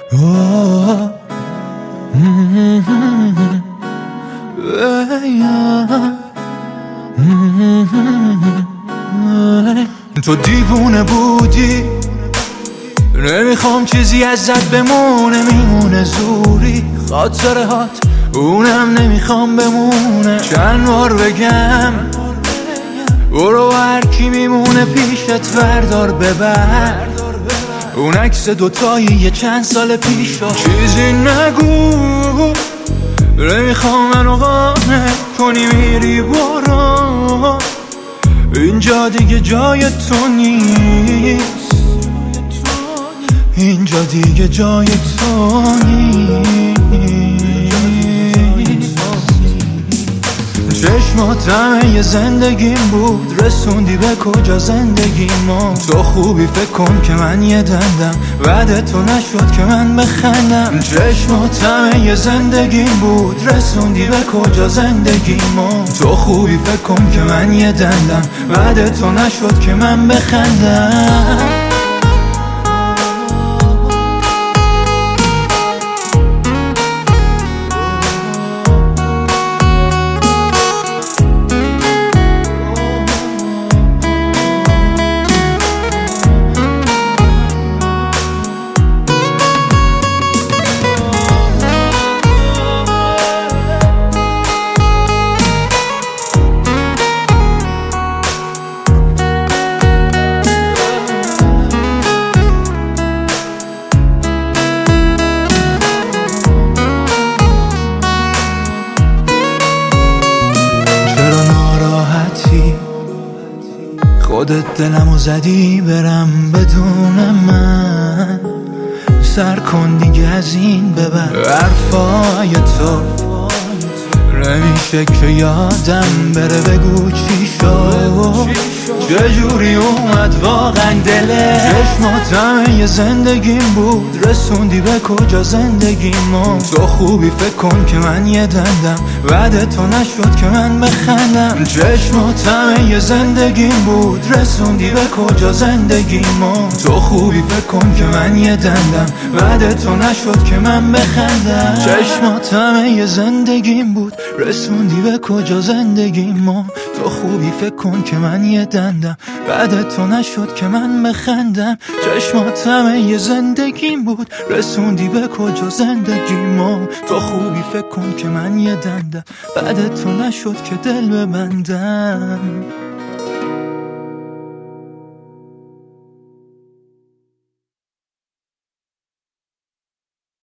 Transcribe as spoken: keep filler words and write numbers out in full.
Oh, mm-hmm. Yeah. Mm-hmm. تو دیوونه بودی، نمیخوام چیزی ازت بمونه، میمونه زوری خاطره هات، اونم نمیخوام بمونه. چند بار بگم برو، هر کی میمونه پیشت وردار ببر، اون عکس دوتایی یه چند سال پیشا. چیزی نگو، نمیخوام منو قانع کنی، میری برو، اینجا دیگه جای تو نیست، اینجا دیگه جای تو نیست. چشماتم یه زندگیم بود، رسوندی به کجا زندگی ما. تو خوبی فکر کن که من یه دندم، بعد تو نشد که من بخندم. چشماتم یه زندگیم بود، رسوندی به کجا زندگی ما. تو خوبی فکر کن که من یه دندم، بعد تو نشد که من بخندم. خودت دلمو زدی برم بدون من، سر کن دیگه از این ببر. حرفای تو نمیشه که یادم بره، بگو چی شد، چجوری اومد واقعا دلت. چشماتم یه زندگیم بود، رسوندی به کجا زندگی ما. تو خوبی فکر کن که من یه دندم، بعد تو نشد که من بخندم. چشماتم یه زندگیم بود، رسوندی به کجا زندگی ما. تو خوبی فکر کن که من یه دندم، بعد تو نشد که من بخندم. چشماتم یه زندگیم بود، رسوندی به کجا زندگی ما. تو خوبی فکر کن که من یه دندم، بعد تو نشد که من بخندم. چشماتم یه زندگیم بود، رسوندی به کجا زندگی ما. تو خوبی فکر کن که من یه دندم، بعد تو نشد که دل ببندم.